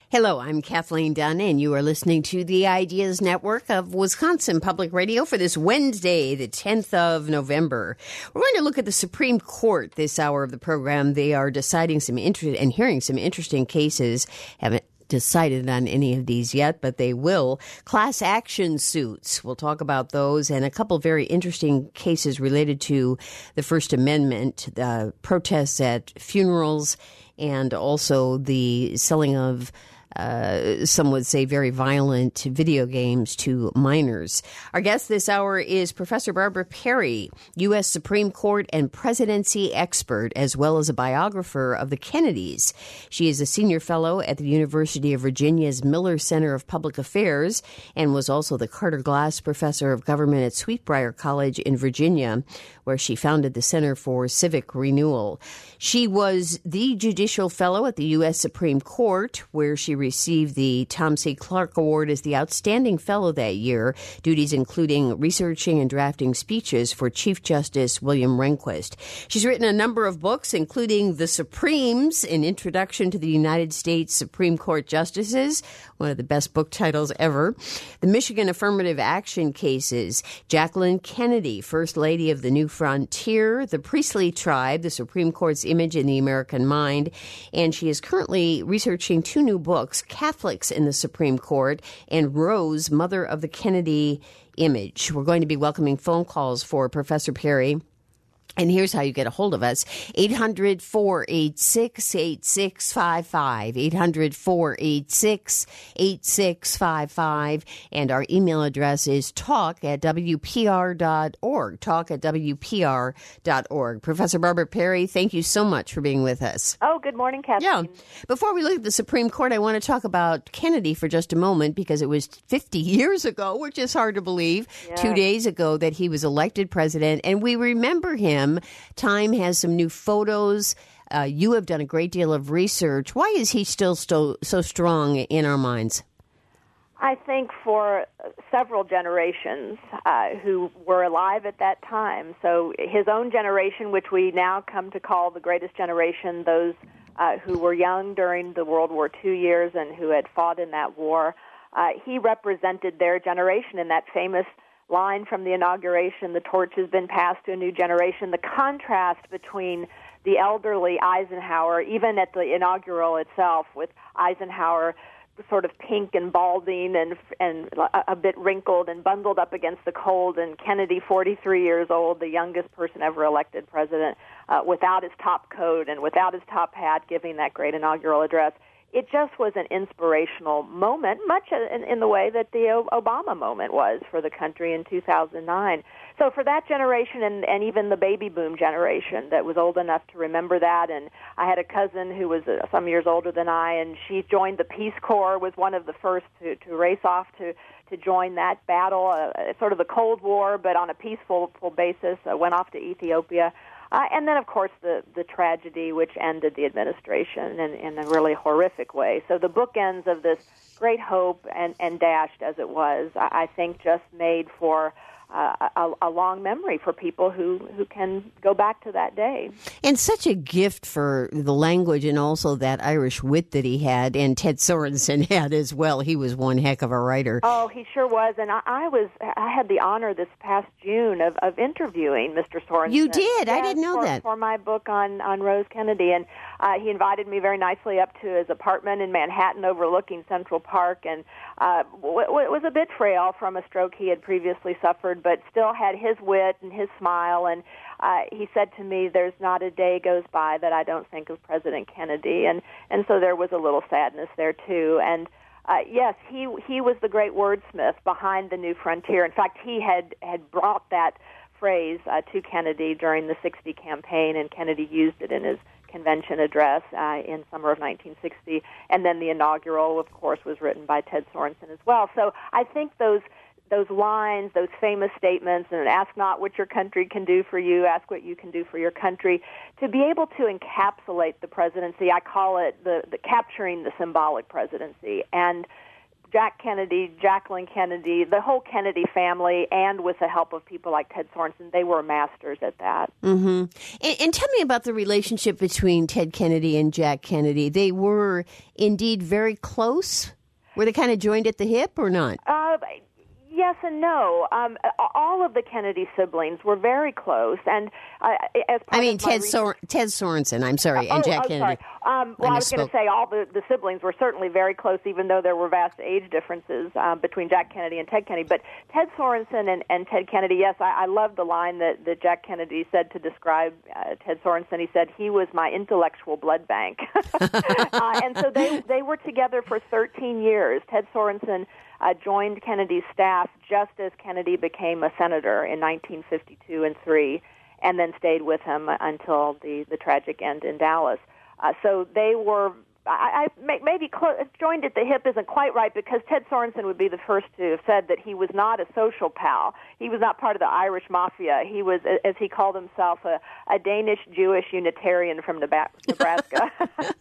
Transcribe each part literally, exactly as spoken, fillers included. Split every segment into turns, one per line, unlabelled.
Hello, I'm Kathleen Dunn, and you are listening to the Ideas Network of Wisconsin Public Radio for this Wednesday, the tenth of November. We're going to look at the Supreme Court this hour of the program. They are deciding some interest and hearing some interesting cases. Haven't decided on any of these yet, but they will. Class action suits. We'll talk about those and a couple of very interesting cases related to the First Amendment, uh, protests at funerals, and also the selling of Uh, some would say very violent video games to minors. Our guest this hour is Professor Barbara Perry, U S Supreme Court and presidency expert, as well as a biographer of the Kennedys. She is a senior fellow at the University of Virginia's Miller Center of Public Affairs and was also the Carter Glass Professor of Government at Sweetbriar College in Virginia, where she founded the Center for Civic Renewal. She was the Judicial Fellow at the U S Supreme Court, where she received the Tom C. Clark Award as the Outstanding Fellow that year, duties including researching and drafting speeches for Chief Justice William Rehnquist. She's written a number of books, including The Supremes, an introduction to the United States Supreme Court Justices, one of the best book titles ever, the Michigan Affirmative Action Cases, Jacqueline Kennedy, First Lady of the New Frontier, the Priestley Tribe, the Supreme Court's Image in the American Mind, and she is currently researching two new books, Catholics in the Supreme Court and Rose, Mother of the Kennedy Image. We're going to be welcoming phone calls for Professor Perry. And here's how you get a hold of us. eight hundred, four eight six, eight six five five. eight hundred, four eight six, eight six five five. And our email address is talk at w p r dot org. Talk at w p r dot org. Professor Barbara Perry, thank you so much for being with us.
Oh, good morning, Kathleen.
Yeah. Before we look at the Supreme Court, I want to talk about Kennedy for just a moment, because it was fifty years ago, which is hard to believe, yeah. two days ago, that he was elected president. And we remember him. Time has some new photos. Uh, you have done a great deal of research. Why is he still so, so strong in our minds?
I think for several generations uh, who were alive at that time. So his own generation, which we now come to call the greatest generation, those uh, who were young during the World War Two years and who had fought in that war, uh, he represented their generation in that famous line from the inauguration, the torch has been passed to a new generation. The contrast between the elderly Eisenhower, even at the inaugural itself, with Eisenhower sort of pink and balding and and a bit wrinkled and bundled up against the cold, and Kennedy, forty-three years old, the youngest person ever elected president, uh, without his top coat and without his top hat, giving that great inaugural address. It just was an inspirational moment, much in, in the way that the Obama moment was for the country in two thousand nine. So for that generation and, and even the baby boom generation that was old enough to remember that, and I had a cousin who was uh, some years older than I, and she joined the Peace Corps, was one of the first to, to race off to, to join that battle, uh, sort of the Cold War, but on a peaceful full basis, uh, went off to Ethiopia. Uh, and then, of course, the, the tragedy which ended the administration in, in a really horrific way. So the bookends of this great hope and, and dashed as it was, I, I think just made for uh, a, a long memory for people who, who can go back to that day.
And such a gift for the language and also that Irish wit that he had, and Ted Sorensen had as well. He was one heck of a writer.
Oh, he sure was. And I, I was I had the honor this past June of, of interviewing Mister Sorensen.
You did?
Yes,
I didn't know
for,
that.
For my book on, on Rose Kennedy. And uh, he invited me very nicely up to his apartment in Manhattan overlooking Central Park, and uh, w- w- was a bit frail from a stroke he had previously suffered, but still had his wit and his smile. And uh, he said to me, there's not a day goes by that I don't think of President Kennedy. And, and so there was a little sadness there, too. And Uh, yes, he he was the great wordsmith behind the New Frontier. In fact, he had, had brought that phrase uh, to Kennedy during the sixty campaign, and Kennedy used it in his convention address uh, in summer of nineteen sixty. And then the inaugural, of course, was written by Ted Sorensen as well. So I think those those lines, those famous statements, and ask not what your country can do for you, ask what you can do for your country, to be able to encapsulate the presidency, I call it the, the capturing the symbolic presidency, and Jack Kennedy, Jacqueline Kennedy, the whole Kennedy family, and with the help of people like Ted Sorensen, they were masters at that.
Mm-hmm. And, and tell me about the relationship between Ted Kennedy and Jack Kennedy. They were indeed very close? Were they kind of joined at the hip or not?
Uh, yes and no. Um, all of the Kennedy siblings were very close, and uh, as part
I mean,
of my
Ted Sor- Ted Sorensen, I'm sorry, and
oh,
Jack
oh,
Kennedy.
Sorry. Um, well, I, I was going to say all the, the siblings were certainly very close, even though there were vast age differences uh, between Jack Kennedy and Ted Kennedy. But Ted Sorensen and, and Ted Kennedy, yes, I, I love the line that, that Jack Kennedy said to describe uh, Ted Sorensen. He said, he was my intellectual blood bank. uh, and so they, they were together for thirteen years. Ted Sorensen Uh, joined Kennedy's staff just as Kennedy became a senator in nineteen fifty-two and three, and then stayed with him until the, the tragic end in Dallas. Uh, so they were, I, I maybe clo- joined at the hip isn't quite right, because Ted Sorensen would be the first to have said that he was not a social pal. He was not part of the Irish mafia. He was, as he called himself, a, a Danish Jewish Unitarian from Nebraska.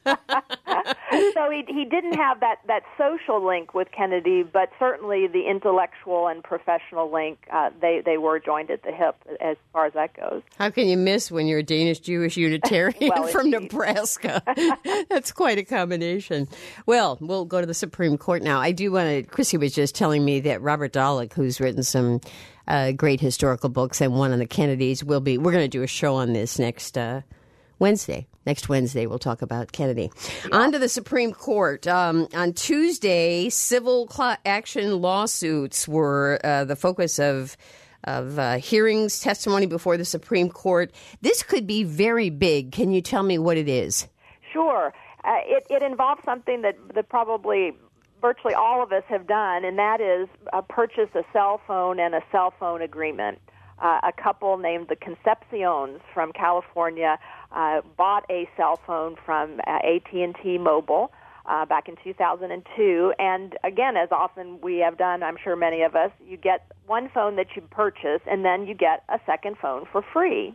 So he he didn't have that, that social link with Kennedy, but certainly the intellectual and professional link, uh, they, they were joined at the hip as far as that goes.
How can you miss when you're a Danish Jewish Unitarian
well,
from
indeed.
Nebraska? That's quite a combination. Well, we'll go to the Supreme Court now. I do want to, Chrissy was just telling me that Robert Dallek, who's written some uh, great historical books and one on the Kennedys, will be, we're going to do a show on this next uh, Wednesday. Next Wednesday, we'll talk about Kennedy. Yeah. On to the Supreme Court. Um, on Tuesday, civil cl- action lawsuits were uh, the focus of of uh, hearings, testimony before the Supreme Court. This could be very big. Can you tell me what it is?
Sure. Uh, it, it involves something that, that probably virtually all of us have done, and that is uh, purchase a cell phone and a cell phone agreement. Uh, a couple named the Concepciones from California uh, bought a cell phone from uh, A T and T Mobile uh, back in two thousand two. And again, as often we have done, I'm sure many of us, you get one phone that you purchase, and then you get a second phone for free.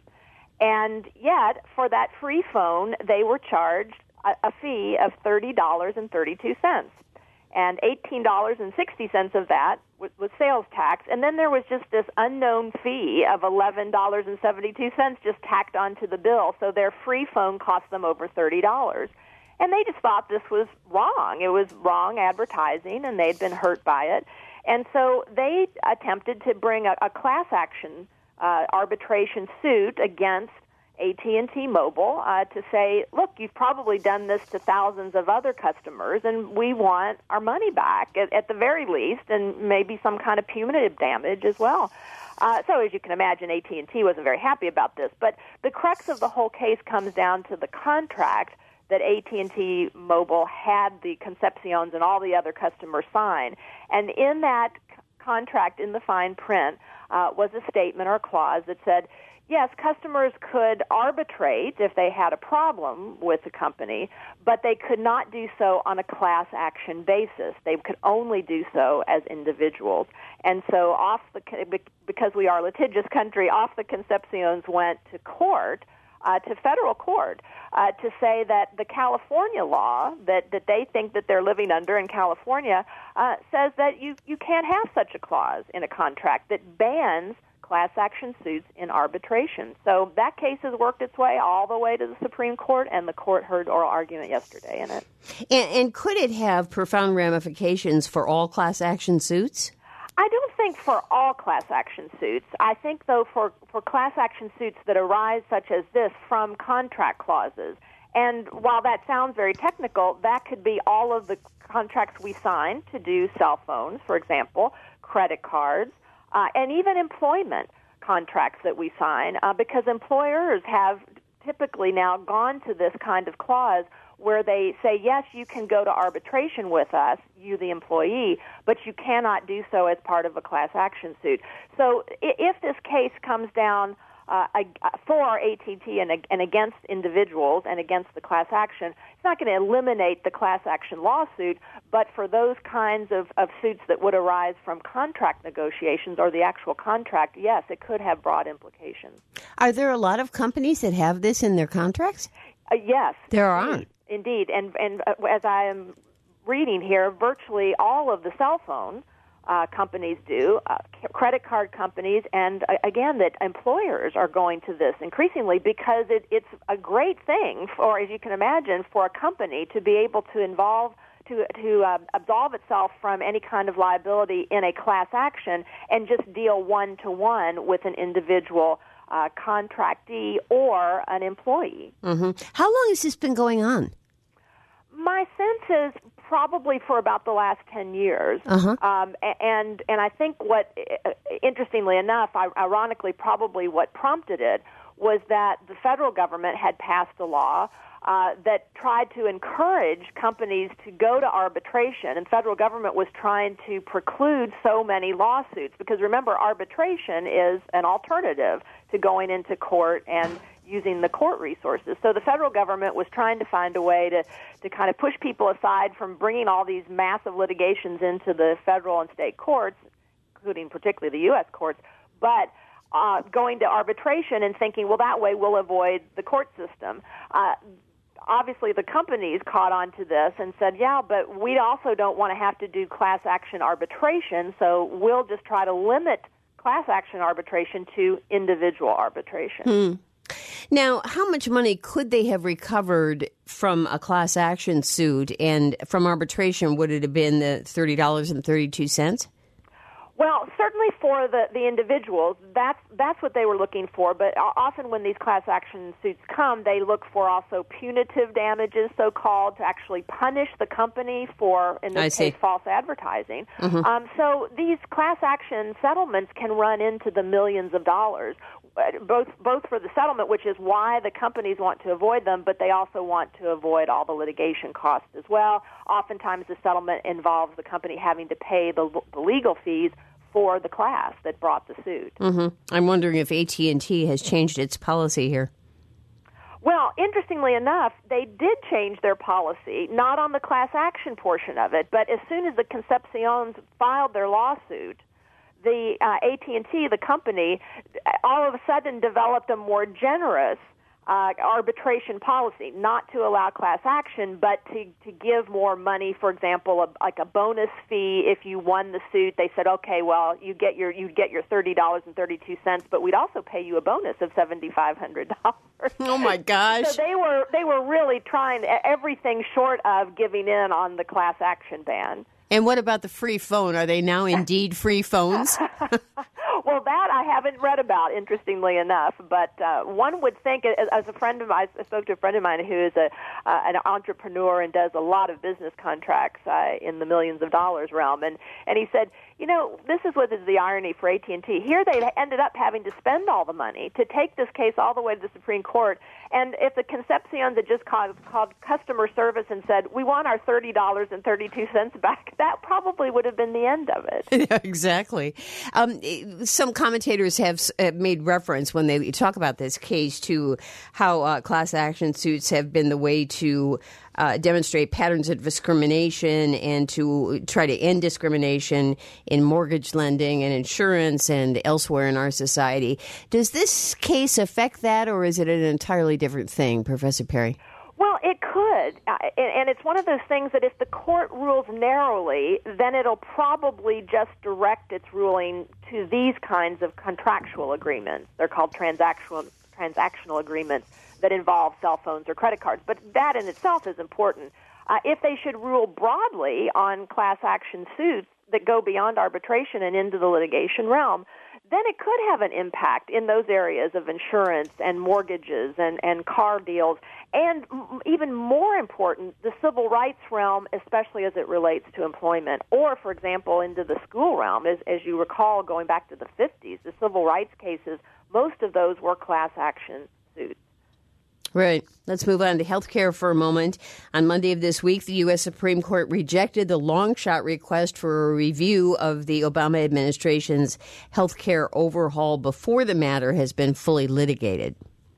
And yet, for that free phone, they were charged a, a fee of thirty dollars and thirty-two cents. And eighteen dollars and sixty cents of that was, was sales tax. And then there was just this unknown fee of eleven dollars and seventy-two cents just tacked onto the bill. So their free phone cost them over thirty dollars. And they just thought this was wrong. It was wrong advertising, and they'd been hurt by it. And so they attempted to bring a, a class action uh, arbitration suit against A T and T Mobile uh, to say, look, you've probably done this to thousands of other customers, and we want our money back at, at the very least, and maybe some kind of punitive damage as well. Uh, so as you can imagine, A T and T wasn't very happy about this. But the crux of the whole case comes down to the contract that A T and T Mobile had the Concepciones and all the other customers sign. And in that c- contract, in the fine print, uh, was a statement or a clause that said, yes, customers could arbitrate if they had a problem with the company, but they could not do so on a class action basis. They could only do so as individuals. And so off the, because we are a litigious country, off the Concepciones went to court, uh, to federal court, uh, to say that the California law that, that they think that they're living under in California uh, says that you, you can't have such a clause in a contract that bans class action suits in arbitration. So that case has worked its way all the way to the Supreme Court, and the court heard oral argument yesterday in it.
And, and could it have profound ramifications for all class action suits?
I don't think for all class action suits. I think, though, for, for class action suits that arise such as this from contract clauses. And while that sounds very technical, that could be all of the contracts we sign to do cell phones, for example, credit cards, Uh, and even employment contracts that we sign, uh, because employers have typically now gone to this kind of clause where they say, yes, you can go to arbitration with us, you the employee, but you cannot do so as part of a class action suit. So if this case comes down uh, for A T and T and, and against individuals and against the class action, it's not going to eliminate the class action lawsuit, but for those kinds of, of suits that would arise from contract negotiations or the actual contract, yes, it could have broad implications.
Are there a lot of companies that have this in their contracts?
Uh, yes.
There
indeed,
are.
Indeed. And, and uh, as I am reading here, virtually all of the cell phone uh, companies do, uh, credit card companies, and uh, again, that employers are going to this increasingly because it, it's a great thing for, as you can imagine, for a company to be able to involve to to uh, absolve itself from any kind of liability in a class action and just deal one-to-one with an individual uh, contractee or an employee.
Mm-hmm. How long has this been going on?
My sense is probably for about the last ten years.
Uh-huh.
Um, and, and I think what, interestingly enough, ironically, probably what prompted it was that the federal government had passed a law Uh, that tried to encourage companies to go to arbitration, and the federal government was trying to preclude so many lawsuits because, remember, arbitration is an alternative to going into court and using the court resources. So the federal government was trying to find a way to, to kind of push people aside from bringing all these massive litigations into the federal and state courts, including particularly the U S courts, but uh, going to arbitration and thinking, well, that way we'll avoid the court system. Uh, Obviously, the companies caught on to this and said, yeah, but we also don't want to have to do class action arbitration, so we'll just try to limit class action arbitration to individual arbitration.
Hmm. Now, how much money could they have recovered from a class action suit, and from arbitration, would it have been the thirty dollars and thirty-two cents?
Well, certainly for the, the individuals, that's that's what they were looking for. But often when these class action suits come, they look for also punitive damages, so-called, to actually punish the company for, in this case, false advertising. Mm-hmm. Um, so these class action settlements can run into the millions of dollars, both both for the settlement, which is why the companies want to avoid them, but they also want to avoid all the litigation costs as well. Oftentimes the settlement involves the company having to pay the, the legal fees for the class that brought the suit.
Mm-hmm. I'm wondering if A T and T has changed its policy here.
Well, interestingly enough, they did change their policy, not on the class action portion of it, but as soon as the Concepciones filed their lawsuit, the uh, A T and T, the company, all of a sudden developed a more generous uh, arbitration policy, not to allow class action, but to, to give more money, for example, a, like a bonus fee if you won the suit. They said, okay, well, you get your you get your thirty dollars and thirty-two cents, but we'd also pay you a bonus of seven thousand five hundred dollars.
Oh, my gosh.
So they were, they were really trying everything short of giving in on the class action ban.
And what about the free phone? Are they now indeed free phones?
Well, that I haven't read about, interestingly enough. But uh, one would think, as a friend of mine, I spoke to a friend of mine who is a uh, an entrepreneur and does a lot of business contracts uh, in the millions of dollars realm, and and he said, you know, this is what is the irony for A T and T. Here they ended up having to spend all the money to take this case all the way to the Supreme Court. And if the Concepciones had just called, called customer service and said, we want our thirty dollars and thirty-two cents back, that probably would have been the end of it.
Yeah, exactly. Um, some commentators have made reference when they talk about this case to how uh, class action suits have been the way to Uh, demonstrate patterns of discrimination and to try to end discrimination in mortgage lending and insurance and elsewhere in our society. Does this case affect that, or is it an entirely different thing, Professor Perry?
Well, it could, uh, and, and it's one of those things that if the court rules narrowly, then it'll probably just direct its ruling to these kinds of contractual agreements. They're called transactional transactional agreements that involve cell phones or credit cards. But that in itself is important. Uh, if they should rule broadly on class action suits that go beyond arbitration and into the litigation realm, then it could have an impact in those areas of insurance and mortgages and, and car deals, and m- even more important, the civil rights realm, especially as it relates to employment, or, for example, into the school realm. As, as you recall, going back to the fifties, the civil rights cases, most of those were class action suits.
Right. Let's move on to health care for a moment. On Monday of this week, the U S Supreme Court rejected the long-shot request for a review of the Obama administration's health care overhaul before the matter has been fully litigated.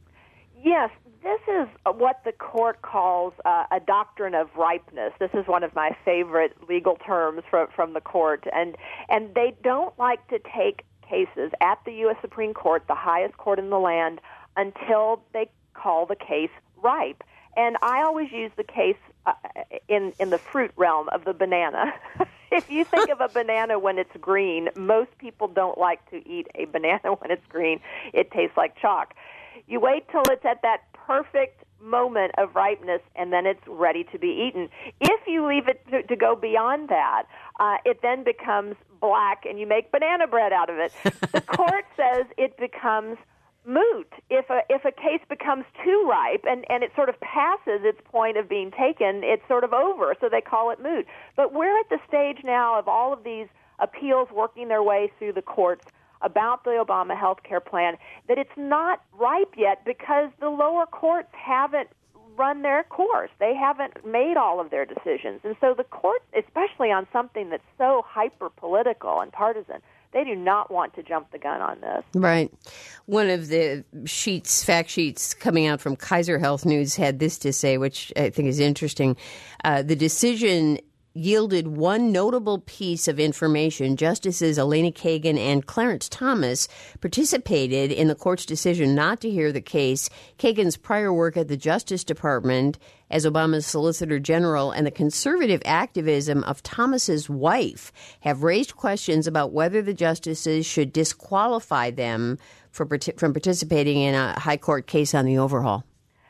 Yes, this is what the court calls uh, a doctrine of ripeness. This is one of my favorite legal terms from, from the court. And, and they don't like to take cases at the U S Supreme Court, the highest court in the land, until they call the case ripe. And I always use the case uh, in in the fruit realm of the banana. If you think of a banana when it's green, most people don't like to eat a banana when it's green. It tastes like chalk. You wait till it's at that perfect moment of ripeness, and then it's ready to be eaten. If you leave it to, to go beyond that, uh, it then becomes black, and you make banana bread out of it. The court says it becomes moot if a if a case becomes too ripe and, and it sort of passes its point of being taken, it's sort of over, so they call it moot. But we're at the stage now of all of these appeals working their way through the courts about the Obama health care plan that it's not ripe yet because the lower courts haven't run their course. They haven't made all of their decisions. And so the court, especially on something that's so hyper-political and partisan, they do not want to jump the gun on this.
Right. One of the sheets, fact sheets coming out from Kaiser Health News had this to say, which I think is interesting. Uh, the decision yielded one notable piece of information. Justices Elena Kagan and Clarence Thomas participated in the court's decision not to hear the case. Kagan's prior work at the Justice Department as Obama's Solicitor General and the conservative activism of Thomas's wife have raised questions about whether the justices should disqualify them for, from participating in a high court case on the overhaul.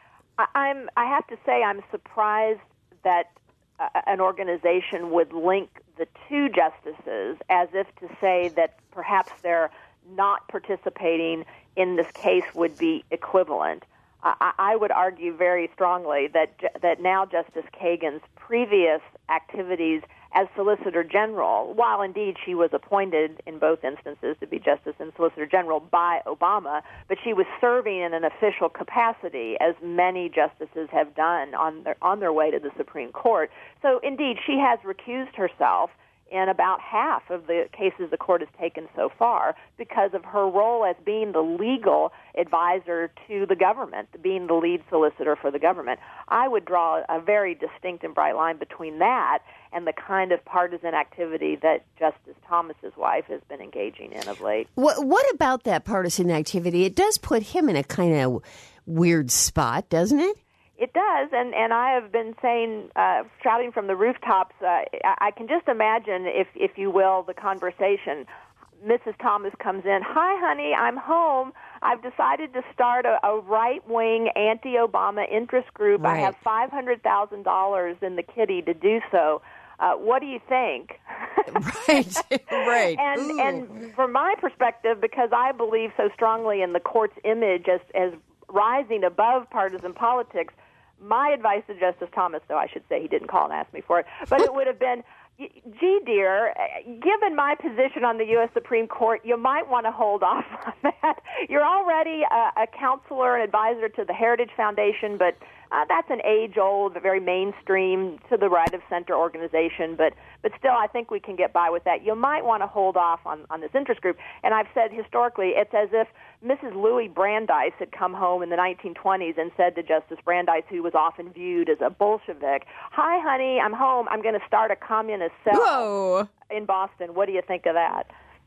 I'm, I have to say I'm surprised that Uh, an organization would link the two justices as if to say that perhaps their not participating in this case would be equivalent. I, I would argue very strongly that that now Justice Kagan's previous activities as Solicitor General, while indeed she was appointed in both instances to be Justice and Solicitor General by Obama, but she was serving in an official capacity, as many justices have done on their, on their way to the Supreme Court. So indeed, she has recused herself in about half of the cases the court has taken so far because of her role as being the legal advisor to the government, being the lead solicitor for the government. I would draw a very distinct and bright line between that and the kind of partisan activity that Justice Thomas's wife has been engaging in of late.
What, what about that partisan activity? It does put him in a kind of weird spot, doesn't it?
It does, and, and I have been saying, uh, shouting from the rooftops, uh, I, I can just imagine, if if you will, the conversation. Missus Thomas comes in, "Hi, honey, I'm home. I've decided to start a, a right-wing anti-Obama interest group.
Right.
I have five hundred thousand dollars in the kitty to do so. Uh, what do you think?"
Right, right.
and and from my perspective, because I believe so strongly in the court's image as as rising above partisan politics, my advice to Justice Thomas, though I should say he didn't call and ask me for it, but it would have been, gee, dear, given my position on the U S Supreme Court, you might want to hold off on that. You're already a, a counselor and advisor to the Heritage Foundation, but uh, that's an age-old, very mainstream, to the right-of-center organization, but but still I think we can get by with that. You might want to hold off on, on this interest group. And I've said historically it's as if Missus Louis Brandeis had come home in the nineteen twenties and said to Justice Brandeis, who was often viewed as a Bolshevik, "Hi, honey, I'm home. I'm going to start a communist cell
Whoa.
in Boston. What do you think of that?"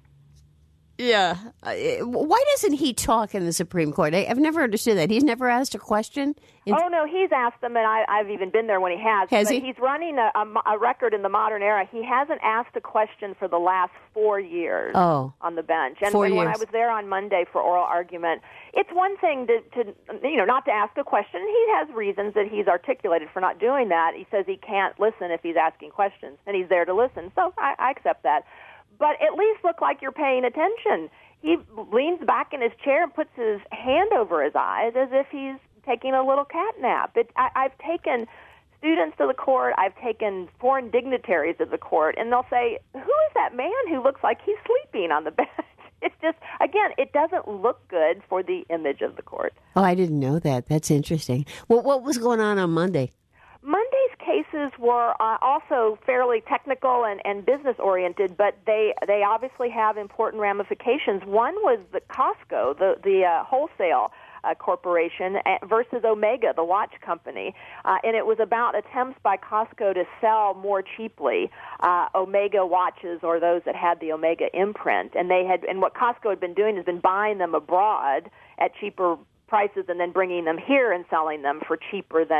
Yeah. Uh, why doesn't he talk in the Supreme Court? I, I've never understood that. He's never asked a question? In-
oh, no, he's asked them, and I, I've even been there when he has.
Has
but
he?
He's running a, a, a record in the modern era. He hasn't asked a question for the last four years
oh,
on the bench. And,
four
and
years.
when I was there on Monday for oral argument, it's one thing to, to, you know, not to ask a question. He has reasons that he's articulated for not doing that. He says he can't listen if he's asking questions, and he's there to listen. So I, I accept that. But at least look like you're paying attention. He leans back in his chair and puts his hand over his eyes as if he's taking a little cat nap. It, I, I've taken students to the court, I've taken foreign dignitaries to the court, and they'll say, "Who is that man who looks like he's sleeping on the bench?" It's just, again, it doesn't look good for the image of the court.
Oh, I didn't know that. That's interesting. Well, what was going on on Monday?
Monday's cases were uh, also fairly technical and, and business-oriented, but they they obviously have important ramifications. One was the Costco, the, the uh, wholesale uh, corporation, versus Omega, the watch company. Uh, and it was about attempts by Costco to sell more cheaply uh, Omega watches, or those that had the Omega imprint. And they had, and what Costco had been doing has been buying them abroad at cheaper prices and then bringing them here and selling them for cheaper than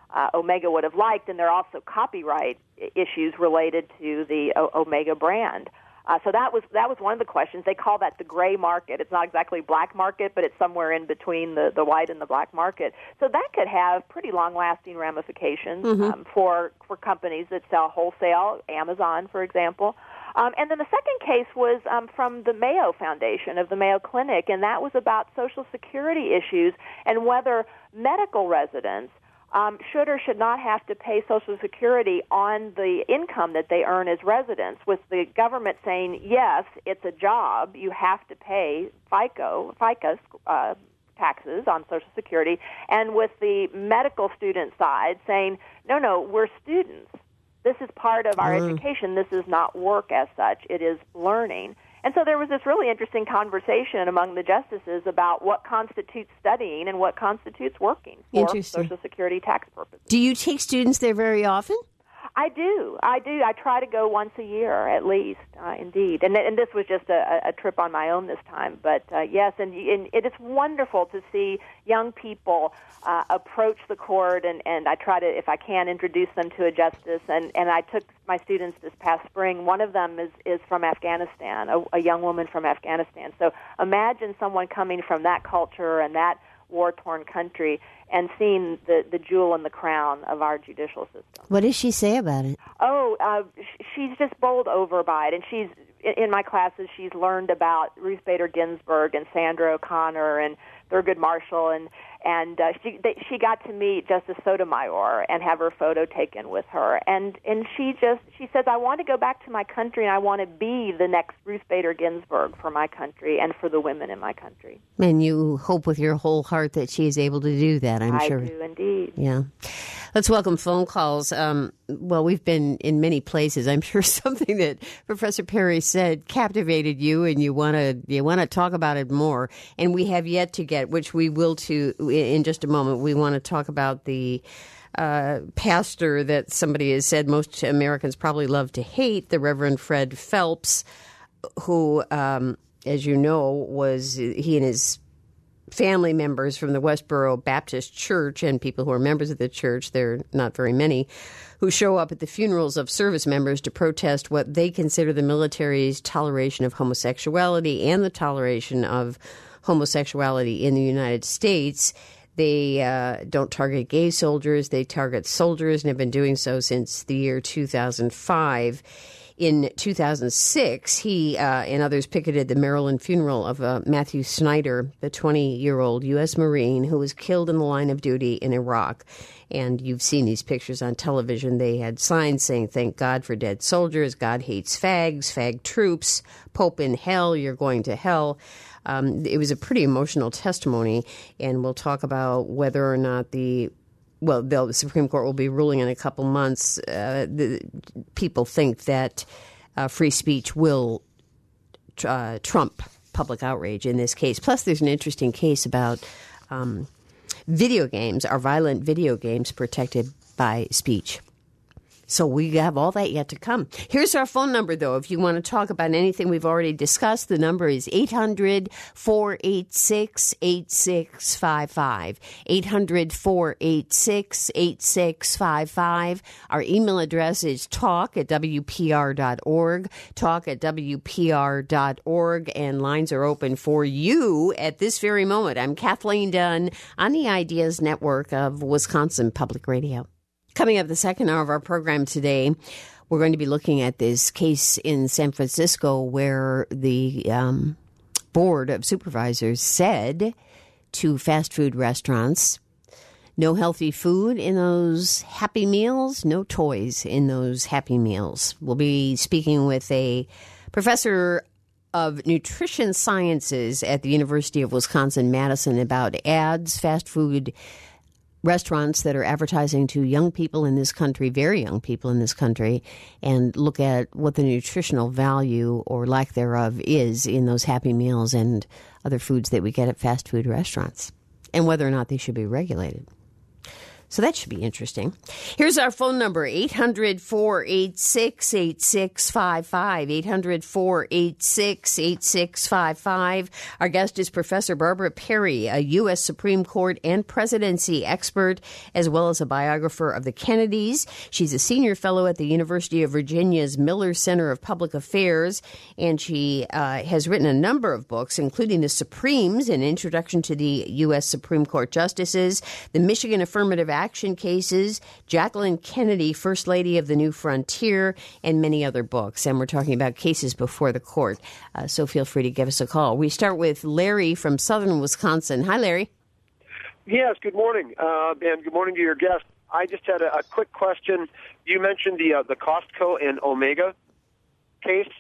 uh, Omega would have liked, and there are also copyright issues related to the o- Omega brand. Uh, so that was that was one of the questions. They call that the gray market. It's not exactly black market, but it's somewhere in between the, the white and the black market. So that could have pretty long-lasting ramifications mm-hmm. um, for for companies that sell wholesale, Amazon, for example. Um, and then the second case was um, from the Mayo Foundation of the Mayo Clinic, and that was about Social Security issues and whether medical residents um, should or should not have to pay Social Security on the income that they earn as residents, with the government saying, yes, it's a job, you have to pay FICO, FICA uh, taxes on Social Security, and with the medical student side saying, no, no, we're students. This is part of our mm. education. This is not work as such. It is learning. And so there was this really interesting conversation among the justices about what constitutes studying and what constitutes working for Social Security tax purposes.
Do you take students there very often?
I do. I do. I try to go once a year at least, uh, indeed. And, and this was just a, a trip on my own this time. But, uh, yes, and, and it is wonderful to see young people uh, approach the court, and, and I try to, if I can, introduce them to a justice. And, and I took my students this past spring. One of them is, is from Afghanistan, a, a young woman from Afghanistan. So imagine someone coming from that culture and that war-torn country and seeing the, the jewel in the crown of our judicial system.
What does she say about it?
Oh, uh, she's just bowled over by it. And she's, in my classes, she's learned about Ruth Bader Ginsburg and Sandra O'Connor and Thurgood Marshall, and and uh, she they, she got to meet Justice Sotomayor and have her photo taken with her, and and she just she says, I want to go back to my country and I want to be the next Ruth Bader Ginsburg for my country and for the women in my country.
And you hope with your whole heart that she is able to do that, I'm
I
sure.
I do indeed.
Yeah. Let's welcome phone calls. Um, well, we've been in many places. I'm sure something that Professor Perry said captivated you, and you want to you want to talk about it more. And we have yet to get, which we will to in just a moment. We want to talk about the uh, pastor that somebody has said most Americans probably love to hate, the Reverend Fred Phelps, who, um, as you know, was he and his family members from the Westboro Baptist Church and people who are members of the church, there are not very many, who show up at the funerals of service members to protest what they consider the military's toleration of homosexuality and the toleration of homosexuality in the United States. They uh, don't target gay soldiers. They target soldiers and have been doing so since the year two thousand five. In two thousand six, he uh, and others picketed the Maryland funeral of uh, Matthew Snyder, the twenty-year-old U S Marine who was killed in the line of duty in Iraq. And you've seen these pictures on television. They had signs saying, "Thank God for dead soldiers. God hates fags, fag troops, Pope in hell, you're going to hell." Um, it was a pretty emotional testimony, and we'll talk about whether or not the Well, the Supreme Court will be ruling in a couple months. Uh, the, people think that uh, free speech will uh, trump public outrage in this case. Plus, there's an interesting case about um, video games. Are violent video games protected by speech? So we have all that yet to come. Here's our phone number, though. If you want to talk about anything we've already discussed, the number is eight hundred, four eight six, eight six five five. eight hundred, four eight six, eight six five five. Our email address is talk at W P R dot org, talk at W P R dot org, and lines are open for you at this very moment. I'm Kathleen Dunn on the Ideas Network of Wisconsin Public Radio. Coming up the second hour of our program today, we're going to be looking at this case in San Francisco where the um, Board of Supervisors said to fast food restaurants, no healthy food in those Happy Meals, no toys in those Happy Meals. We'll be speaking with a professor of nutrition sciences at the University of Wisconsin-Madison about ads, fast food restaurants that are advertising to young people in this country, very young people in this country, and look at what the nutritional value or lack thereof is in those Happy Meals and other foods that we get at fast food restaurants, and whether or not they should be regulated. So that should be interesting. Here's our phone number, eight hundred, four eight six, eight six five five, eight hundred, four eight six, eight six five five. Our guest is Professor Barbara Perry, a U S Supreme Court and presidency expert, as well as a biographer of the Kennedys. She's a senior fellow at the University of Virginia's Miller Center of Public Affairs, and she uh, has written a number of books, including The Supremes, an introduction to the U S Supreme Court justices, the Michigan Affirmative Action cases, Jacqueline Kennedy, First Lady of the New Frontier, and many other books. And we're talking about cases before the court. Uh, so feel free to give us a call. We start with Larry from southern Wisconsin. Hi, Larry.
Yes, good morning, uh, and good morning to your guest. I just had a, a quick question. You mentioned the uh, the Costco and Omega case.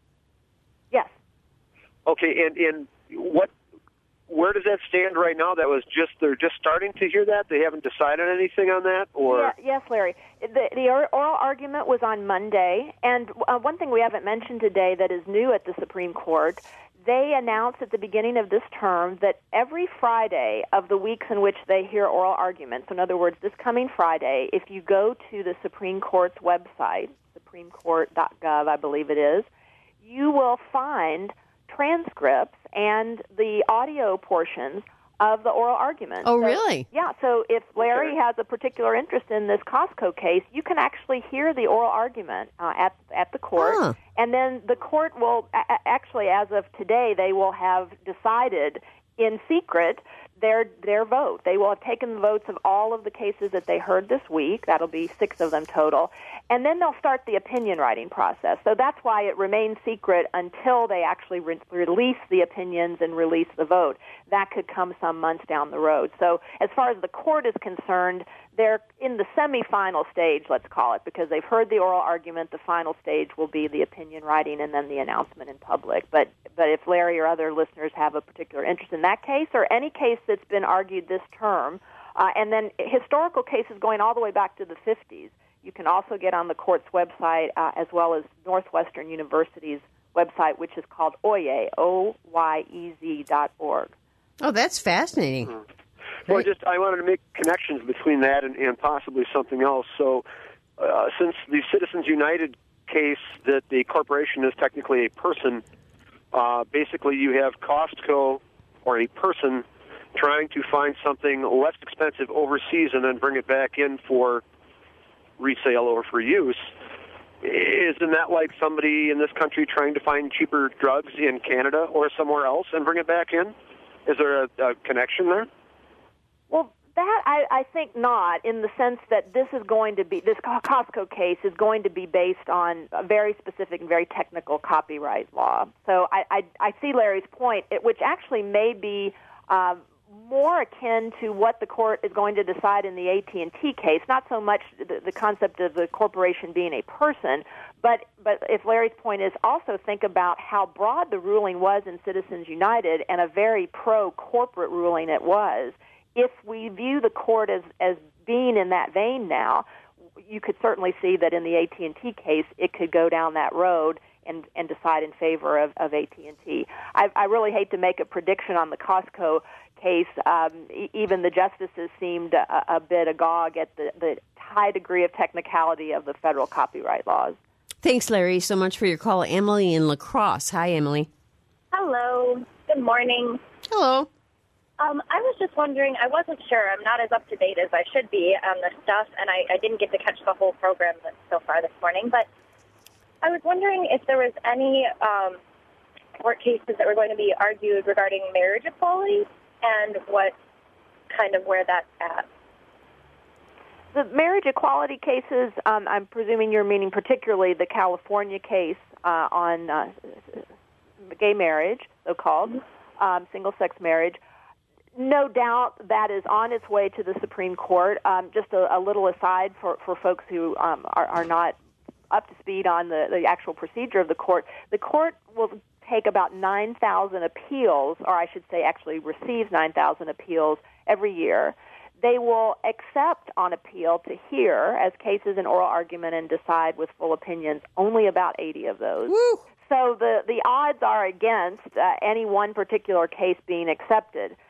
Yes.
Okay, and, and what? Where does that stand right now? That was just they're just starting to hear that. They haven't decided anything on that, or
yeah, yes, Larry. The, the oral argument was on Monday, and uh, one thing we haven't mentioned today that is new at the Supreme Court. They announced at the beginning of this term that every Friday of the weeks in which they hear oral arguments, in other words, this coming Friday, if you go to the Supreme Court's website, supreme court dot gov, I believe it is, you will find transcripts and the audio portions of the oral argument.
Oh,
so,
really?
Yeah, so if Larry has a particular interest in this Costco case, you can actually hear the oral argument uh, at at the court,
huh.
and then the court will, a- actually, as of today, they will have decided in secret their their vote. They will have taken the votes of all of the cases that they heard this week. That'll be six of them total. And then they'll start the opinion writing process. So that's why it remains secret until they actually re- release the opinions and release the vote. That could come some months down the road. So as far as the court is concerned, they're in the semifinal stage, let's call it, because they've heard the oral argument. The final stage will be the opinion writing and then the announcement in public. But but if Larry or other listeners have a particular interest in that case or any case that's been argued this term, uh, and then historical cases going all the way back to the fifties, you can also get on the court's website uh, as well as Northwestern University's website, which is called O Y E, O Y E Z dot org.
Oh, that's fascinating.
Mm-hmm. Well, I just I wanted to make connections between that and, and possibly something else. So, uh, since the Citizens United case that the corporation is technically a person, uh, basically you have Costco or a person trying to find something less expensive overseas and then bring it back in for resale or for use. Isn't that like somebody in this country trying to find cheaper drugs in Canada or somewhere else and bring it back in? Is there a, a connection there?
Well, that I, I think not, in the sense that this is going to be, this Costco case is going to be based on a very specific and very technical copyright law. So I, I, I see Larry's point, it, which actually may be uh, more akin to what the court is going to decide in the A T and T case, not so much the, the concept of the corporation being a person, but but if Larry's point is, also think about how broad the ruling was in Citizens United and a very pro-corporate ruling it was. If we view the court as, as being in that vein now, you could certainly see that in the A T and T case, it could go down that road and, and decide in favor of, of A T and T. I, I really hate to make a prediction on the Costco case. Um, e- even the justices seemed a, a bit agog at the, the high degree of technicality of the federal copyright laws.
Thanks, Larry, so much for your call. Emily in La Crosse. Hi, Emily.
Hello. Good morning.
Hello.
Um, I was just wondering, I wasn't sure, I'm not as up to date as I should be on this stuff, and I, I didn't get to catch the whole program so far this morning, but I was wondering if there was any um, court cases that were going to be argued regarding marriage equality and what kind of where that's at.
The marriage equality cases, um, I'm presuming you're meaning particularly the California case uh, on uh, gay marriage, so-called, um, single-sex marriage. No doubt that is on its way to the Supreme Court. Um, just a, a little aside for, for folks who um, are, are not up to speed on the, the actual procedure of the court. The court will take about nine thousand appeals, or I should say actually receives nine thousand appeals every year. They will accept on appeal to hear as cases in oral argument and decide with full opinions only about eighty of those.
Woo.
So the, the odds are against uh, any one particular case being accepted.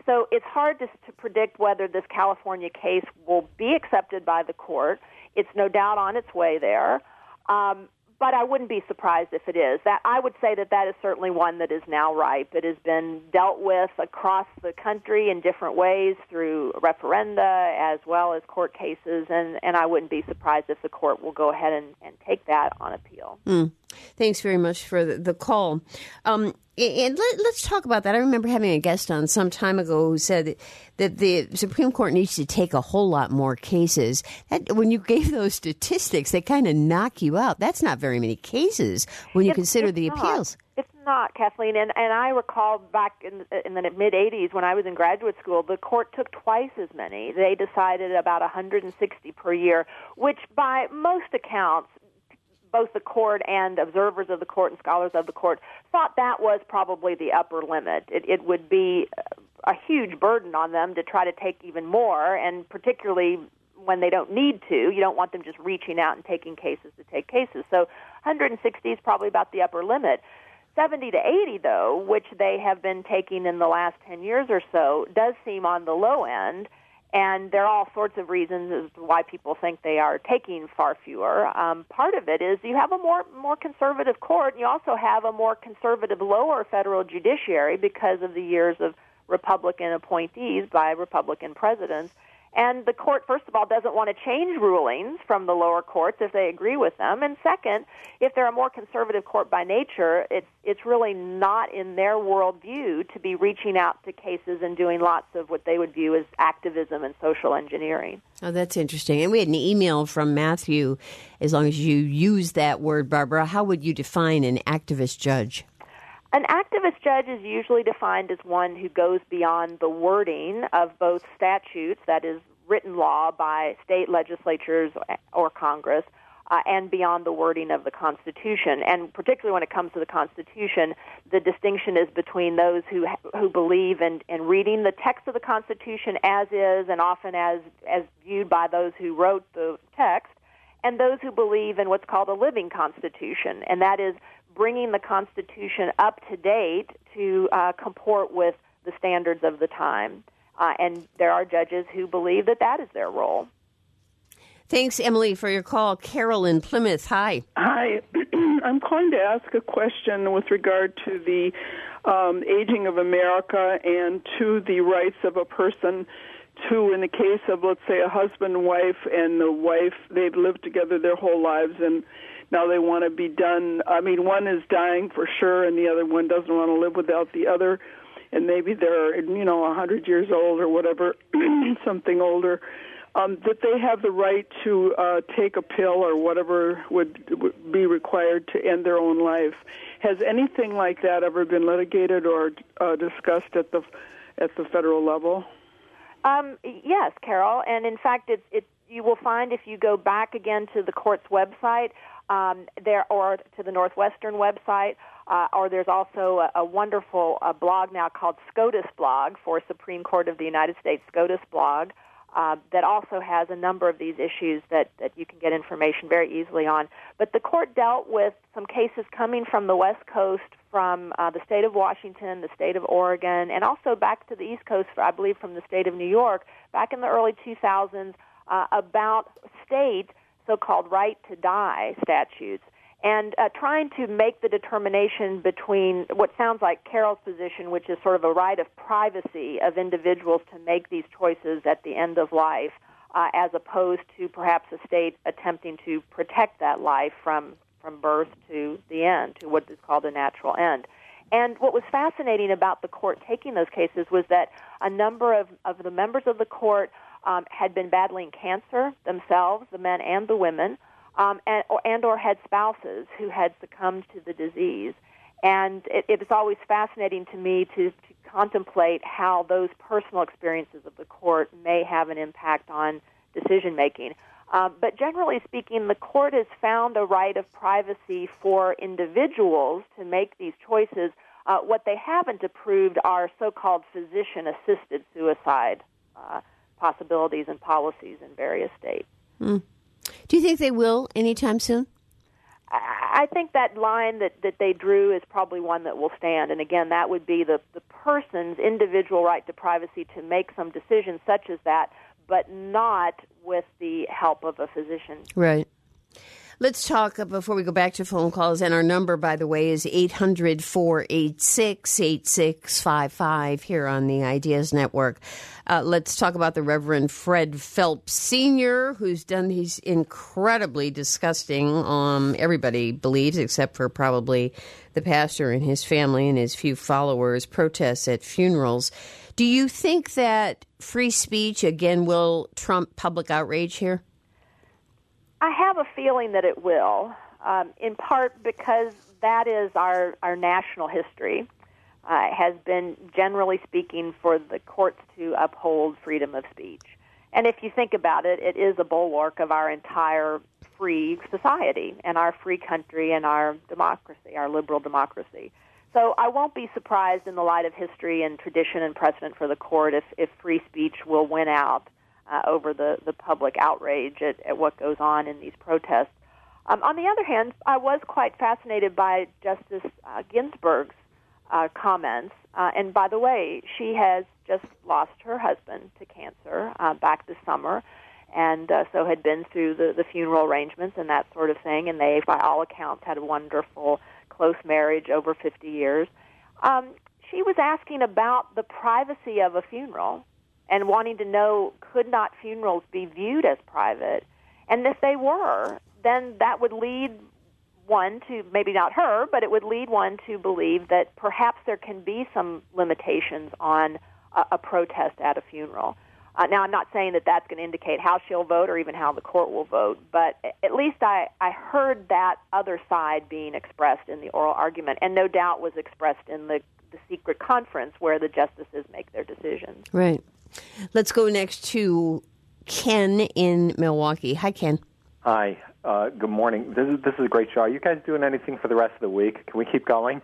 so it's hard to, to predict whether this California case will be accepted by the court. It's no doubt on its way there. Um, But I wouldn't be surprised if it is. That I would say that that is certainly one that is now ripe. It has been dealt with across the country in different ways through referenda as well as court cases, and, and I wouldn't be surprised if the court will go ahead and, and take that on appeal.
Mm. Thanks very much for the, the call. Um, and let, let's talk about that. I remember having a guest on some time ago who said that the Supreme Court needs to take a whole lot more cases. That, when you gave those statistics, they kind of knock you out. That's not very many cases when you
it's,
consider
it's
the
not.
appeals.
It's not, Kathleen. And, and I recall back in, in the mid-eighties when I was in graduate school, the court took twice as many. They decided about one hundred sixty per year, which by most accounts, both the court and observers of the court and scholars of the court thought that was probably the upper limit. It, it would be a huge burden on them to try to take even more, and particularly when they don't need to. You don't want them just reaching out and taking cases to take cases. So one hundred sixty is probably about the upper limit. seventy to eighty, though, which they have been taking in the last ten years or so, does seem on the low end. And there are all sorts of reasons as to why people think they are taking far fewer. Um, part of it is you have a more more conservative court, and you also have a more conservative lower federal judiciary because of the years of Republican appointees by Republican presidents. And the court, first of all, doesn't want to change rulings from the lower courts if they agree with them. And second, if they're a more conservative court by nature, it's it's really not in their worldview to be reaching out to cases and doing lots of what they would view as activism and social engineering.
Oh, that's interesting. And we had an email from Matthew. As long as you use that word, Barbara, how would you define an activist judge?
An activist judge is usually defined as one who goes beyond the wording of both statutes, that is, written law by state legislatures or Congress, uh, and beyond the wording of the Constitution. And particularly when it comes to the Constitution, the distinction is between those who who believe in, in reading the text of the Constitution as is and often as, as viewed by those who wrote the text, and those who believe in what's called a living Constitution, and that is bringing the Constitution up to date to uh, comport with the standards of the time. Uh, and there are judges who believe that that is their role.
Thanks, Emily, for your call. Carol in Plymouth, hi.
Hi. I'm calling to ask a question with regard to the um, aging of America and to the rights of a person to, in the case of, let's say, a husband and wife, and the wife, they've lived together their whole lives, and now they want to be done. I mean, one is dying for sure, and the other one doesn't want to live without the other, and maybe they're, you know, one hundred years old or whatever, something older, um, that they have the right to uh, take a pill or whatever would, would be required to end their own life. Has anything like that ever been litigated or uh, discussed at the at the federal level?
Um, yes, Carol, and in fact, it's it. You will find if you go back again to the court's website, um, there or to the Northwestern website, uh, or there's also a, a wonderful uh, blog now called SCOTUS blog for Supreme Court of the United States, SCOTUS blog, uh, that also has a number of these issues that, that you can get information very easily on. But the court dealt with some cases coming from the West Coast, from uh, the state of Washington, the state of Oregon, and also back to the East Coast, I believe from the state of New York, back in the early two thousands, uh, about state so-called right to die statutes, and uh, trying to make the determination between what sounds like Carol's position, which is sort of a right of privacy of individuals to make these choices at the end of life, uh, as opposed to perhaps a state attempting to protect that life from, from birth to the end, to what is called a natural end. And what was fascinating about the court taking those cases was that a number of, of the members of the court um, had been battling cancer themselves, the men and the women, um, and, or, and or had spouses who had succumbed to the disease. And it, it is always fascinating to me to, to contemplate how those personal experiences of the court may have an impact on decision-making. Um, but generally speaking, the court has found a right of privacy for individuals to make these choices. Uh, what they haven't approved are so-called physician-assisted suicide uh, possibilities and policies in various states.
Mm. Do you think they will anytime soon?
I think that line that, that they drew is probably one that will stand. And again, that would be the, the person's individual right to privacy to make some decisions such as that, but not with the help of a physician.
Right. Let's talk uh, before we go back to phone calls. And our number, by the way, is eight hundred, four eight six, eight six five five here on the Ideas Network. Uh, let's talk about the Reverend Fred Phelps Senior, who's done these incredibly disgusting, um, everybody believes, except for probably the pastor and his family and his few followers, protests at funerals. Do you think that free speech, again, will trump public outrage here?
I have a feeling that it will, um, in part because that is our, our national history. Uh, it has been, generally speaking, for the courts to uphold freedom of speech. And if you think about it, it is a bulwark of our entire free society and our free country and our democracy, our liberal democracy. So I won't be surprised in the light of history and tradition and precedent for the court if, if free speech will win out uh, over the, the public outrage at, at what goes on in these protests. Um, on the other hand, I was quite fascinated by Justice uh, Ginsburg's uh, comments. Uh, and by the way, she has just lost her husband to cancer uh, back this summer, and uh, so had been through the, the funeral arrangements and that sort of thing. And they, by all accounts, had a wonderful, close marriage over fifty years. Um, she was asking about the privacy of a funeral and wanting to know, could not funerals be viewed as private? And if they were, then that would lead one to, maybe not her, but it would lead one to believe that perhaps there can be some limitations on a, a protest at a funeral. Uh, now, I'm not saying that that's going to indicate how she'll vote or even how the court will vote, but at least I, I heard that other side being expressed in the oral argument, and no doubt was expressed in the, the secret conference where the justices make their decisions.
Right. Let's go next to Ken in Milwaukee. Hi, Ken.
Hi. Uh, good morning. This is this is a great show. Are you guys doing anything for the rest of the week? Can we keep going?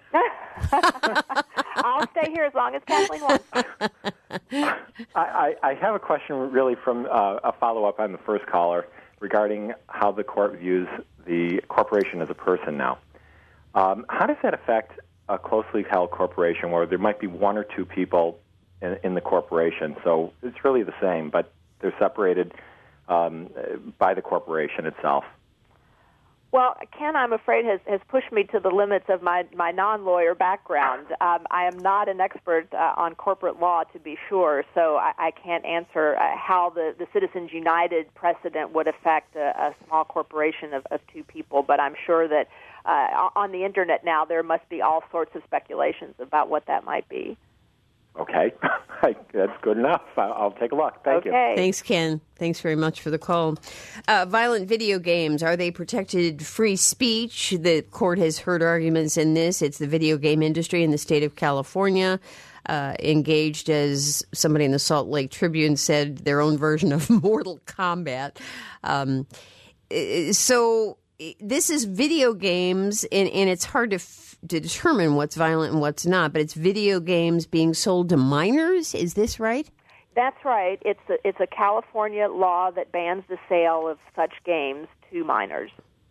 I'll stay here as long as Kathleen wants.
I, I, I have a question really from uh, a follow-up on the first caller regarding how the court views the corporation as a person now. Um, how does that affect a closely held corporation where there might be one or two people in, in the corporation? So it's really the same, but they're separated um, by the corporation itself.
Well, Ken, I'm afraid, has, has pushed me to the limits of my, my non-lawyer background. Um, I am not an expert uh, on corporate law, to be sure, so I, I can't answer uh, how the, the Citizens United precedent would affect a, a small corporation of, of two people, but I'm sure that uh, on the Internet now there must be all sorts of speculations about what that might be.
Okay. That's good enough. I'll take a look. Thank
okay.
you.
Thanks, Ken. Thanks very much for the call. Uh, violent video games, are they protected free speech? The court has heard arguments in this. It's the video game industry in the state of California, uh, engaged, as somebody in the Salt Lake Tribune said, their own version of Mortal Kombat. Um, so this is video games, and, and it's hard to f- to determine what's violent and what's not, but it's video games being sold to minors. Is this right?
That's right. It's a, it's a California law that bans the sale of such games to minors.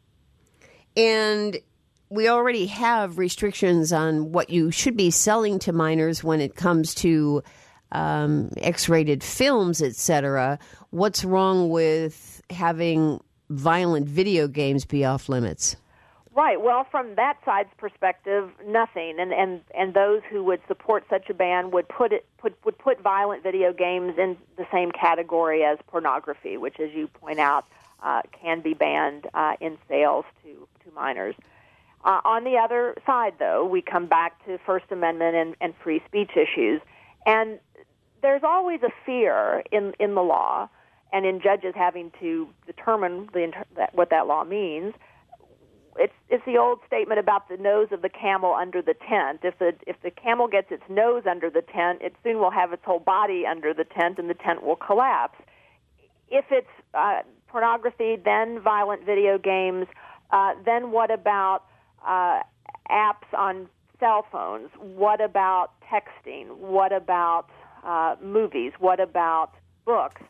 And we already have restrictions on what you should be selling to minors when it comes to um, X-rated films, et cetera. What's wrong with having violent video games be off limits?
Right. Well, from that side's perspective, nothing. And, and and those who would support such a ban would put it put would put violent video games in the same category as pornography, which, as you point out, uh, can be banned uh, in sales to to minors. Uh, on the other side, though, we come back to First Amendment and, and free speech issues, and there's always a fear in in the law and in judges having to determine the that, what that law means. It's it's the old statement about the nose of the camel under the tent. If the if the camel gets its nose under the tent, it soon will have its whole body under the tent, and the tent will collapse. If it's uh, pornography, then violent video games, uh, then what about uh, apps on cell phones? What about texting? What about uh, movies? What about books?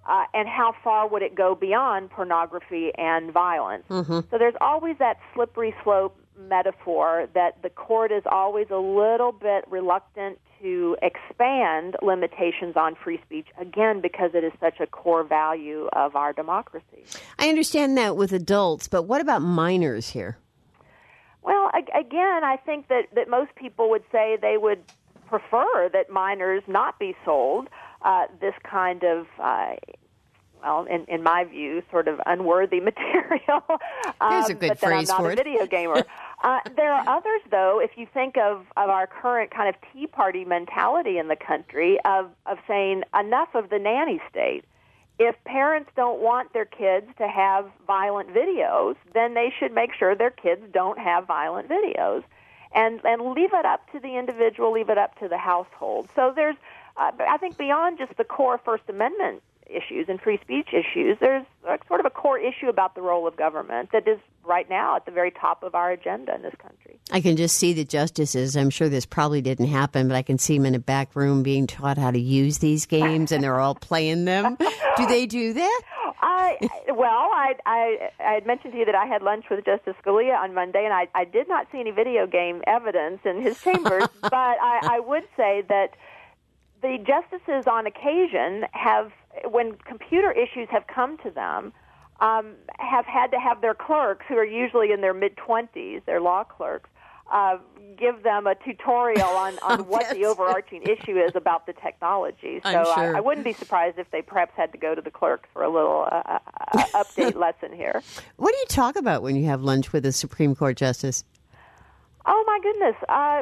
uh, and how far would it go beyond pornography and violence.
Mm-hmm.
So there's always that slippery slope metaphor that the court is always a little bit reluctant to expand limitations on free speech, again, because it is such a core value of our democracy.
I understand that with adults, but what about minors here?
Well, again, I think that, that most people would say they would prefer that minors not be sold uh, this kind of, uh, well, in, in my view, sort of unworthy material. um,
There's a good
but then
phrase
I'm not
for
a
it.
video gamer. uh, there are others, though, if you think of, of our current kind of Tea Party mentality in the country of, of saying enough of the nanny state. If parents don't want their kids to have violent videos, then they should make sure their kids don't have violent videos. And and leave it up to the individual, leave it up to the household. So there's, uh, I think, beyond just the core First Amendment issues and free speech issues, there's a, sort of a core issue about the role of government that is right now at the very top of our agenda in this country.
I can just see the justices. I'm sure this probably didn't happen, but I can see them in a back room being taught how to use these games, and they're all playing them. Do they do that?
I well, I, I I had mentioned to you that I had lunch with Justice Scalia on Monday, and I, I did not see any video game evidence in his chambers, but I, I would say that the justices on occasion have, when computer issues have come to them, um, have had to have their clerks, who are usually in their mid-twenties, their law clerks, uh, give them a tutorial on, on what the overarching issue is about the technology. So
I'm sure.
I, I wouldn't be surprised if they perhaps had to go to the clerks for a little uh, uh, update lesson here.
What do you talk about when you have lunch with a Supreme Court justice?
Oh, my goodness. Uh,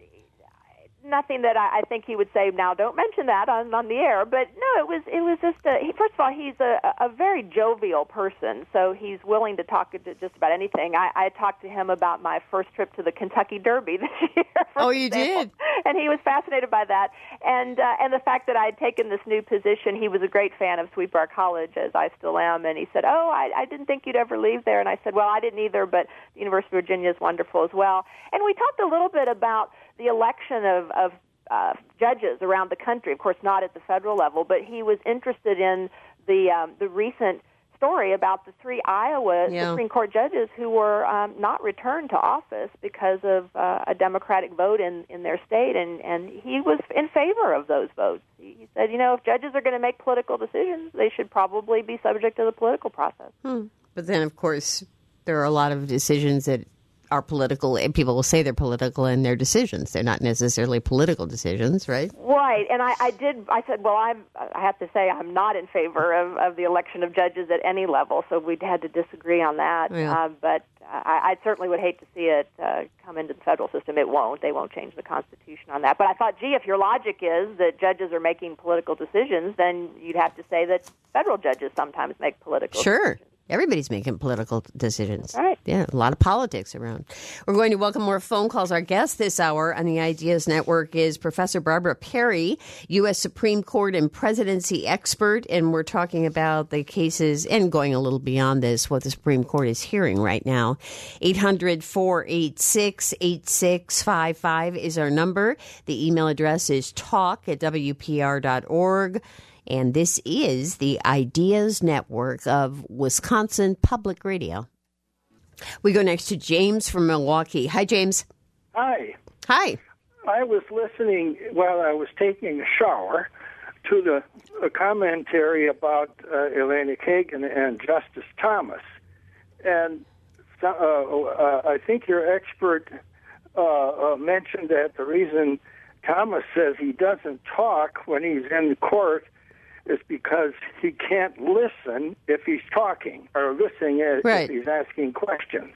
nothing that I, I think he would say, now don't mention that on, on the air. But no, it was it was just, a, he, first of all, he's a, a very jovial person, so he's willing to talk to just about anything. I, I talked to him about my first trip to the Kentucky Derby this year.
Oh, you
example.
did?
And he was fascinated by that. And uh, and the fact that I had taken this new position, he was a great fan of Sweetbriar College, as I still am. And he said, oh, I, I didn't think you'd ever leave there. And I said, well, I didn't either, but the University of Virginia is wonderful as well. And we talked a little bit about the election of, of uh, judges around the country, of course not at the federal level, but he was interested in the um, the recent story about the three Iowa
yeah.
Supreme Court judges who were um, not returned to office because of uh, a Democratic vote in, in their state, and, and he was in favor of those votes. He, he said, you know, if judges are going to make political decisions, they should probably be subject to the political process.
Hmm. But then, of course, there are a lot of decisions that are political, and people will say they're political in their decisions. They're not necessarily political decisions, right?
Right, and I, I did, I said, well, I'm, I have to say I'm not in favor of, of the election of judges at any level, so we had to disagree on that.
Yeah.
Uh, but I, I certainly would hate to see it uh, come into the federal system. It won't. They won't change the Constitution on that. But I thought, gee, if your logic is that judges are making political decisions, then you'd have to say that federal judges sometimes make political
Sure.
decisions.
Everybody's making political decisions.
Right.
Yeah, a lot of politics around. We're going to welcome more phone calls. Our guest this hour on the Ideas Network is Professor Barbara Perry, U S Supreme Court and presidency expert, and we're talking about the cases and going a little beyond this, what the Supreme Court is hearing right now. eight hundred, four eight six, eight six five five is our number. The email address is talk at w p r dot org. And this is the Ideas Network of Wisconsin Public Radio. We go next to James from Milwaukee. Hi, James.
Hi.
Hi.
I was listening while I was taking a shower to the a commentary about uh, Elena Kagan and Justice Thomas. And uh, uh, I think your expert uh, uh, mentioned that the reason Thomas says he doesn't talk when he's in court is because he can't listen if he's talking, or listening if
right.
he's asking questions.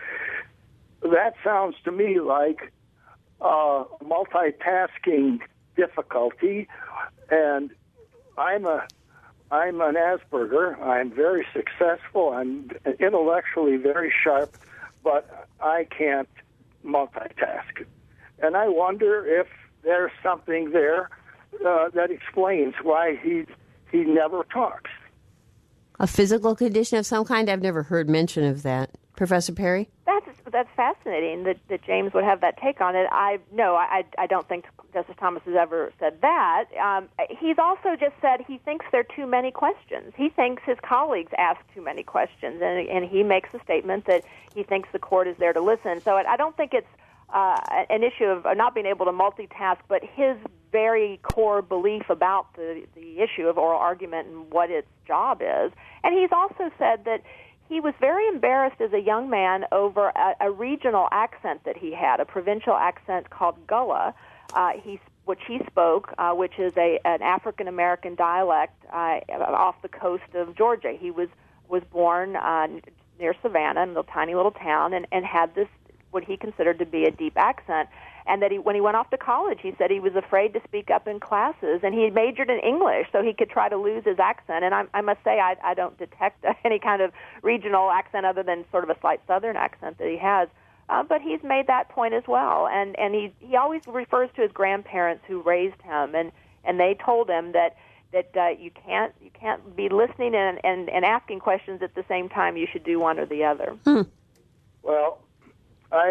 That sounds to me like uh, multitasking difficulty, and I'm a I'm an Asperger. I'm very successful. I'm intellectually very sharp, but I can't multitask. And I wonder if there's something there uh, that explains why he he never talks.
A physical condition of some kind? I've never heard mention of that. Professor Perry?
That's that's fascinating that, that James would have that take on it. I no, I I don't think Justice Thomas has ever said that. Um, he's also just said he thinks there are too many questions. He thinks his colleagues ask too many questions, and and he makes a statement that he thinks the court is there to listen. So I, I don't think it's uh, an issue of not being able to multitask, but his very core belief about the the issue of oral argument and what its job is. And he's also said that he was very embarrassed as a young man over a, a regional accent that he had, a provincial accent called Gullah, uh, he, which he spoke, uh, which is a an African-American dialect uh, off the coast of Georgia. He was, was born uh, near Savannah, in a little, tiny little town, and, and had this, what he considered to be a deep accent. And that he, when he went off to college, he said he was afraid to speak up in classes, and he majored in English so he could try to lose his accent. And I, I must say, I, I don't detect any kind of regional accent other than sort of a slight Southern accent that he has. Uh, but he's made that point as well, and and he he always refers to his grandparents who raised him, and, and they told him that that uh, you can't you can't be listening and, and and asking questions at the same time. You should do one or the other.
Hmm.
Well, I.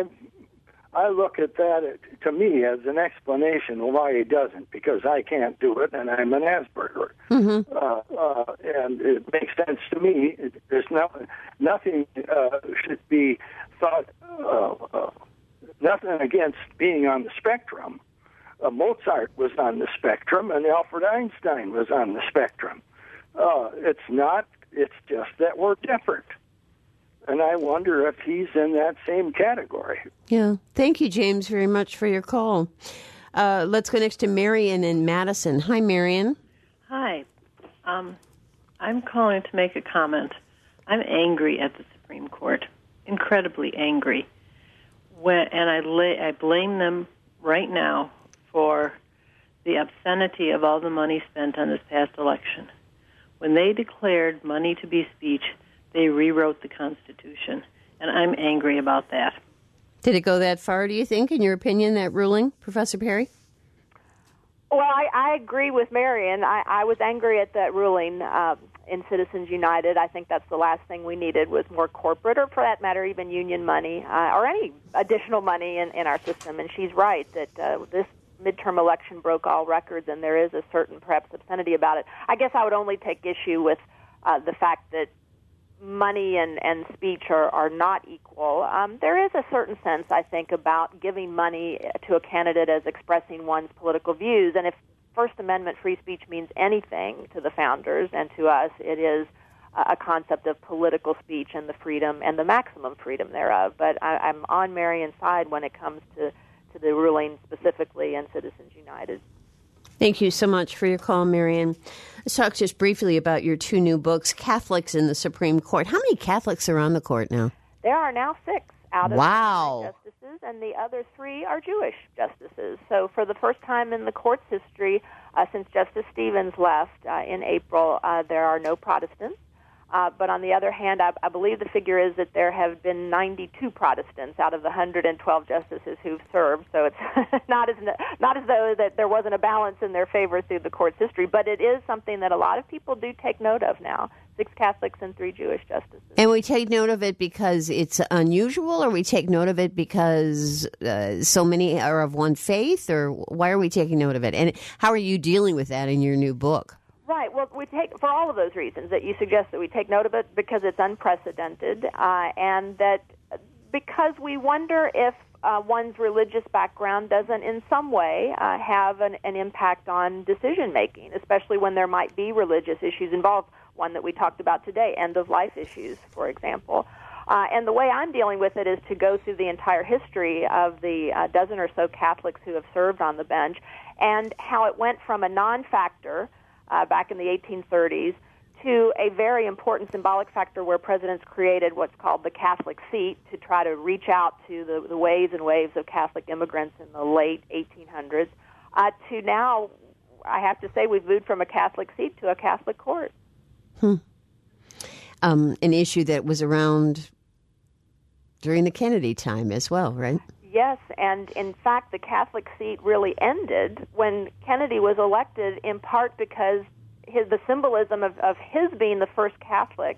I look at that, to me, as an explanation of why he doesn't, because I can't do it, and I'm an Asperger.
Mm-hmm.
Uh, uh, and it makes sense to me. There's no, nothing uh, should be thought, uh, uh, nothing against being on the spectrum. Uh, Mozart was on the spectrum, and Alfred Einstein was on the spectrum. Uh, it's not, it's just that we're different. And I wonder if he's in that same category.
Yeah. Thank you, James, very much for your call. Uh, let's go next to Marion in Madison. Hi, Marion.
Hi. Um, I'm calling to make a comment. I'm angry at the Supreme Court, incredibly angry. When, and I, lay, I blame them right now for the obscenity of all the money spent on this past election. When they declared money to be speech, they rewrote the Constitution, and I'm angry about that.
Did it go that far, do you think, in your opinion, that ruling, Professor Perry?
Well, I, I agree with Marion. I, I was angry at that ruling uh, in Citizens United. I think that's the last thing we needed was more corporate, or for that matter, even union money, uh, or any additional money in, in our system. And she's right that uh, this midterm election broke all records, and there is a certain, perhaps, obscenity about it. I guess I would only take issue with uh, the fact that money and, and speech are, are not equal. Um, there is a certain sense, I think, about giving money to a candidate as expressing one's political views. And if First Amendment free speech means anything to the founders and to us, it is a concept of political speech and the freedom and the maximum freedom thereof. But I, I'm on Marion's side when it comes to, to the ruling specifically in Citizens United.
Thank you so much for your call, Marion. Let's talk just briefly about your two new books, Catholics in the Supreme Court. How many Catholics are on the court now?
There are now six out of
wow.
the justices, and the other three are Jewish justices. So for the first time in the court's history, uh, since Justice Stevens left uh, in April, uh, there are no Protestants. Uh, but on the other hand, I, I believe the figure is that there have been ninety-two Protestants out of the one hundred twelve justices who've served. So it's not as not as though that there wasn't a balance in their favor through the court's history. But it is something that a lot of people do take note of now. Six Catholics and three Jewish justices.
And we take note of it because it's unusual, or we take note of it because uh, so many are of one faith, or why are we taking note of it? And how are you dealing with that in your new book?
Right. Well, we take for all of those reasons that you suggest that we take note of it because it's unprecedented, uh, and that because we wonder if uh, one's religious background doesn't, in some way, uh, have an, an impact on decision making, especially when there might be religious issues involved. One that we talked about today, end of life issues, for example. Uh, and the way I'm dealing with it is to go through the entire history of the uh, dozen or so Catholics who have served on the bench, and how it went from a non-factor Uh, back in the eighteen thirties, to a very important symbolic factor where presidents created what's called the Catholic seat to try to reach out to the, the waves and waves of Catholic immigrants in the late eighteen hundreds, uh, to now, I have to say, we've moved from a Catholic seat to a Catholic court.
Hmm. Um, an issue that was around during the Kennedy time as well, right?
Yes, and in fact, the Catholic seat really ended when Kennedy was elected, in part because his, the symbolism of, of his being the first Catholic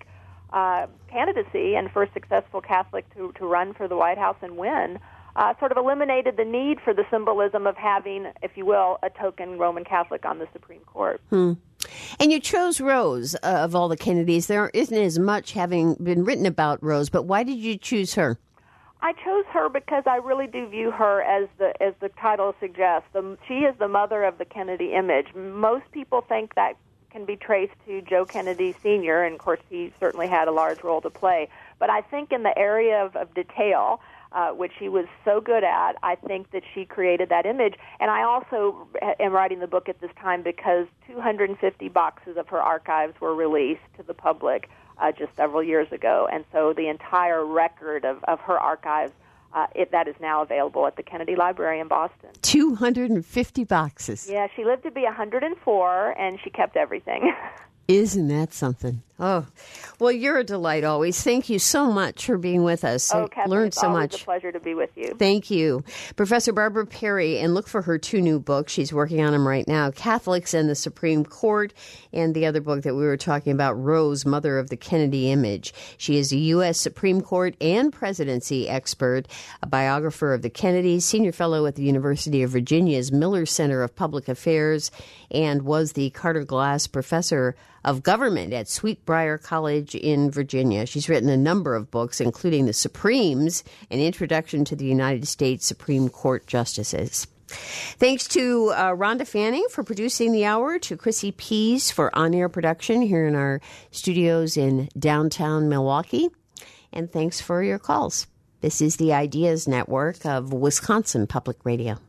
uh, candidacy and first successful Catholic to, to run for the White House and win, uh, sort of eliminated the need for the symbolism of having, if you will, a token Roman Catholic on the Supreme Court.
Hmm. And you chose Rose uh, of all the Kennedys. There isn't as much having been written about Rose, but why did you choose her?
I chose her because I really do view her as the as the title suggests. The, she is the mother of the Kennedy image. Most people think that can be traced to Joe Kennedy Senior, and of course he certainly had a large role to play. But I think in the area of, of detail, uh, which he was so good at, I think that she created that image. And I also am writing the book at this time because two hundred fifty boxes of her archives were released to the public Uh, just several years ago, and so the entire record of, of her archives, uh, it, that is now available at the Kennedy Library in Boston.
two hundred fifty boxes.
Yeah, she lived to be one hundred four, and she kept everything.
Isn't that something? Oh, well, you're a delight always. Thank you so much for being with us.
Oh,
I
Kathleen,
learned
it's
so
always
much.
a pleasure to be with you.
Thank you. Professor Barbara Perry, and look for her two new books. She's working on them right now, Catholics and the Supreme Court, and the other book that we were talking about, Rose, Mother of the Kennedy Image. She is a U S Supreme Court and presidency expert, a biographer of the Kennedys, senior fellow at the University of Virginia's Miller Center of Public Affairs, and was the Carter Glass Professor of Government at Sweetbriar College in Virginia. She's written a number of books, including The Supremes, An Introduction to the United States Supreme Court Justices. Thanks to uh, Rhonda Fanning for producing the hour, to Chrissy Pease for on-air production here in our studios in downtown Milwaukee, and thanks for your calls. This is the Ideas Network of Wisconsin Public Radio.